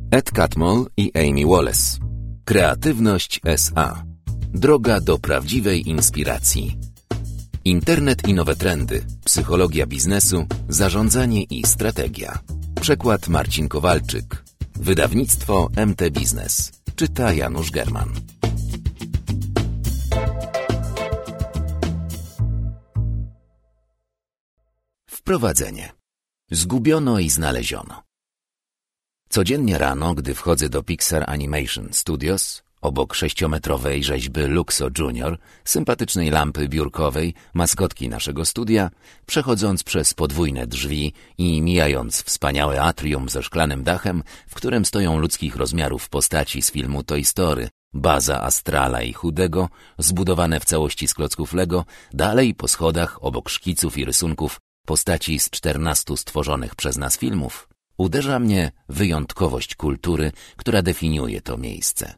Ed Catmull i Amy Wallace. Kreatywność S.A. Droga do prawdziwej inspiracji. Internet i nowe trendy, psychologia biznesu, zarządzanie i strategia. Przekład Marcin Kowalczyk. Wydawnictwo MT Biznes. Czyta Janusz German. Wprowadzenie. Zgubiono i znaleziono. Codziennie rano, gdy wchodzę do Pixar Animation Studios, obok 6-metrowej rzeźby Luxo Junior, sympatycznej lampy biurkowej, maskotki naszego studia, przechodząc przez podwójne drzwi i mijając wspaniałe atrium ze szklanym dachem, w którym stoją ludzkich rozmiarów postaci z filmu Toy Story, Buzza, Astrala i Chudego, zbudowane w całości z klocków Lego, dalej po schodach, obok szkiców i rysunków postaci z 14 stworzonych przez nas filmów, uderza mnie wyjątkowość kultury, która definiuje to miejsce.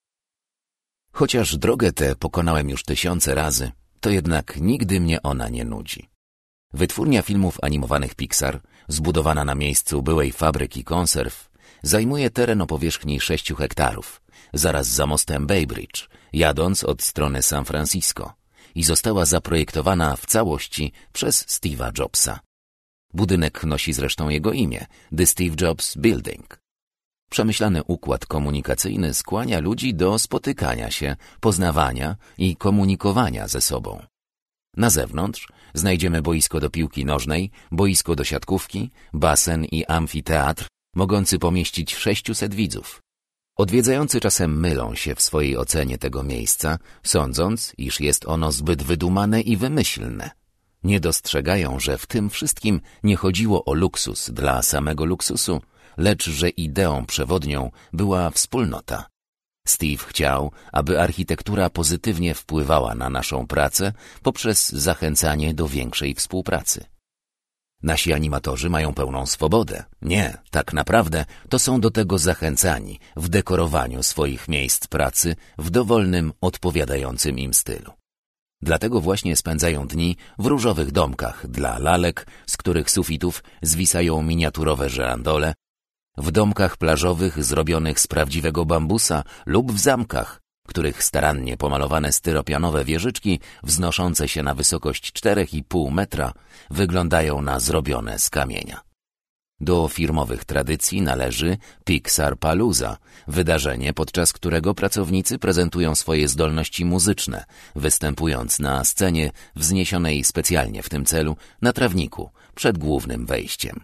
Chociaż drogę tę pokonałem już tysiące razy, to jednak nigdy mnie ona nie nudzi. Wytwórnia filmów animowanych Pixar, zbudowana na miejscu byłej fabryki konserw, zajmuje teren o powierzchni 6 hektarów, zaraz za mostem Bay Bridge, jadąc od strony San Francisco, i została zaprojektowana w całości przez Steve'a Jobsa. Budynek nosi zresztą jego imię, The Steve Jobs Building. Przemyślany układ komunikacyjny skłania ludzi do spotykania się, poznawania i komunikowania ze sobą. Na zewnątrz znajdziemy boisko do piłki nożnej, boisko do siatkówki, basen i amfiteatr, mogący pomieścić 600 widzów. Odwiedzający czasem mylą się w swojej ocenie tego miejsca, sądząc, iż jest ono zbyt wydumane i wymyślne. Nie dostrzegają, że w tym wszystkim nie chodziło o luksus dla samego luksusu, lecz że ideą przewodnią była wspólnota. Steve chciał, aby architektura pozytywnie wpływała na naszą pracę poprzez zachęcanie do większej współpracy. Nasi animatorzy mają pełną swobodę. Nie, tak naprawdę to są do tego zachęcani w dekorowaniu swoich miejsc pracy w dowolnym, odpowiadającym im stylu. Dlatego właśnie spędzają dni w różowych domkach dla lalek, z których sufitów zwisają miniaturowe żerandole, w domkach plażowych zrobionych z prawdziwego bambusa lub w zamkach, których starannie pomalowane styropianowe wieżyczki wznoszące się na wysokość 4,5 metra wyglądają na zrobione z kamienia. Do firmowych tradycji należy Pixar Palooza, wydarzenie, podczas którego pracownicy prezentują swoje zdolności muzyczne, występując na scenie wzniesionej specjalnie w tym celu na trawniku przed głównym wejściem.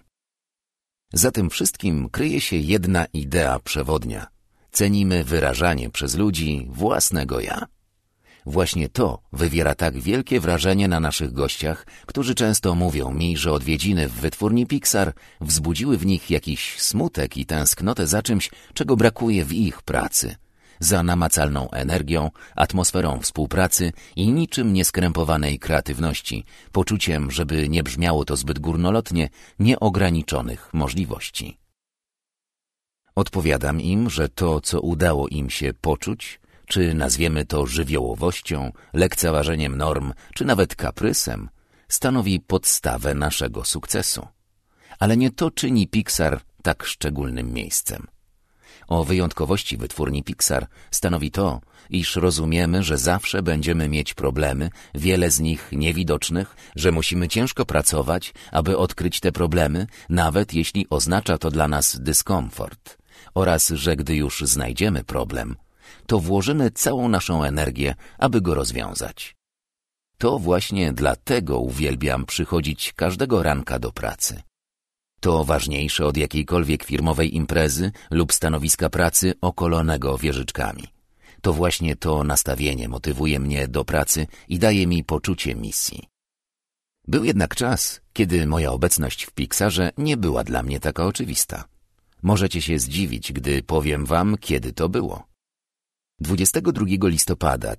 Za tym wszystkim kryje się jedna idea przewodnia. Cenimy wyrażanie przez ludzi własnego ja. Właśnie to wywiera tak wielkie wrażenie na naszych gościach, którzy często mówią mi, że odwiedziny w wytwórni Pixar wzbudziły w nich jakiś smutek i tęsknotę za czymś, czego brakuje w ich pracy. Za namacalną energią, atmosferą współpracy i niczym nieskrępowanej kreatywności, poczuciem, żeby nie brzmiało to zbyt górnolotnie, nieograniczonych możliwości. Odpowiadam im, że to, co udało im się poczuć, czy nazwiemy to żywiołowością, lekceważeniem norm, czy nawet kaprysem, stanowi podstawę naszego sukcesu. Ale nie to czyni Pixar tak szczególnym miejscem. O wyjątkowości wytwórni Pixar stanowi to, iż rozumiemy, że zawsze będziemy mieć problemy, wiele z nich niewidocznych, że musimy ciężko pracować, aby odkryć te problemy, nawet jeśli oznacza to dla nas dyskomfort, oraz że gdy już znajdziemy problem, to włożymy całą naszą energię, aby go rozwiązać. To właśnie dlatego uwielbiam przychodzić każdego ranka do pracy. To ważniejsze od jakiejkolwiek firmowej imprezy lub stanowiska pracy okolonego wieżyczkami. To właśnie to nastawienie motywuje mnie do pracy i daje mi poczucie misji. Był jednak czas, kiedy moja obecność w Pixarze nie była dla mnie taka oczywista. Możecie się zdziwić, gdy powiem wam, kiedy to było. 22 listopada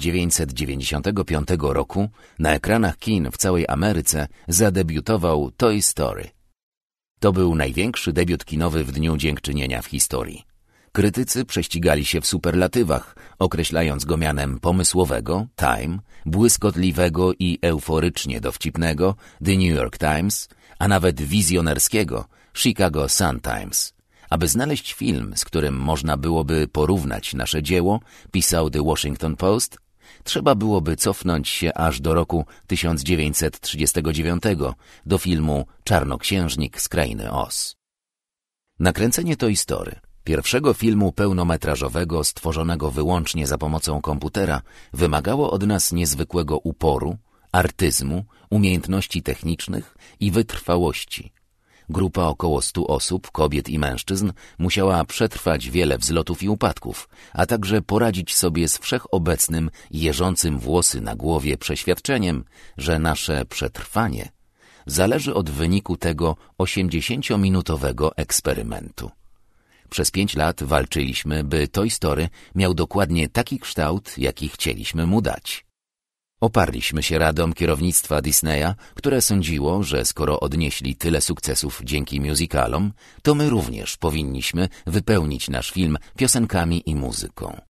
1995 roku na ekranach kin w całej Ameryce zadebiutował Toy Story. To był największy debiut kinowy w Dniu Dziękczynienia w historii. Krytycy prześcigali się w superlatywach, określając go mianem pomysłowego, Time, błyskotliwego i euforycznie dowcipnego, The New York Times, a nawet wizjonerskiego, Chicago Sun-Times, Aby znaleźć film, z którym można byłoby porównać nasze dzieło, pisał The Washington Post, trzeba byłoby cofnąć się aż do roku 1939, do filmu Czarnoksiężnik z Krainy Oz. Nakręcenie Toy Story, pierwszego filmu pełnometrażowego stworzonego wyłącznie za pomocą komputera, wymagało od nas niezwykłego uporu, artyzmu, umiejętności technicznych i wytrwałości. Grupa około 100 osób, kobiet i mężczyzn, musiała przetrwać wiele wzlotów i upadków, a także poradzić sobie z wszechobecnym, jeżącym włosy na głowie przeświadczeniem, że nasze przetrwanie zależy od wyniku tego 80-minutowego eksperymentu. Przez 5 lat walczyliśmy, by Toy Story miał dokładnie taki kształt, jaki chcieliśmy mu dać. Oparliśmy się radom kierownictwa Disneya, które sądziło, że skoro odnieśli tyle sukcesów dzięki musicalom, to my również powinniśmy wypełnić nasz film piosenkami i muzyką.